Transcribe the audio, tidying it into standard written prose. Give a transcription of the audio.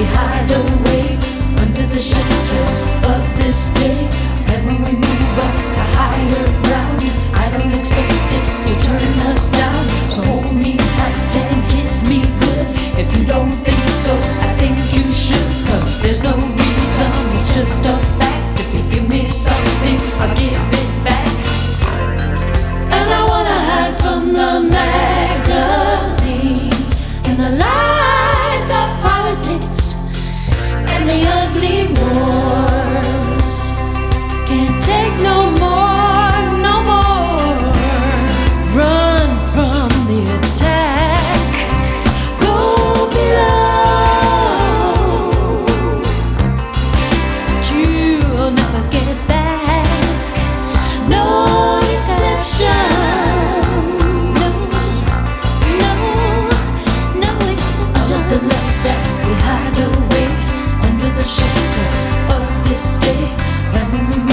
we hide away under the shelter of this day. And when we move up to higher ground, I don't expect it to turn us down. So hold me tight and kiss me good. If you don't think so, I think you should. 'Cause there's no reason, it's just a fact. If you give me something, I'll give it back. And I wanna hide from the magazines and the lies of politics and the ugly wars. Can't take no more, no more. Run from the attack. Go below, but you'll never get back. No exception. No, no, no exception. Of the love that we hide away under the shelter of this day. And when we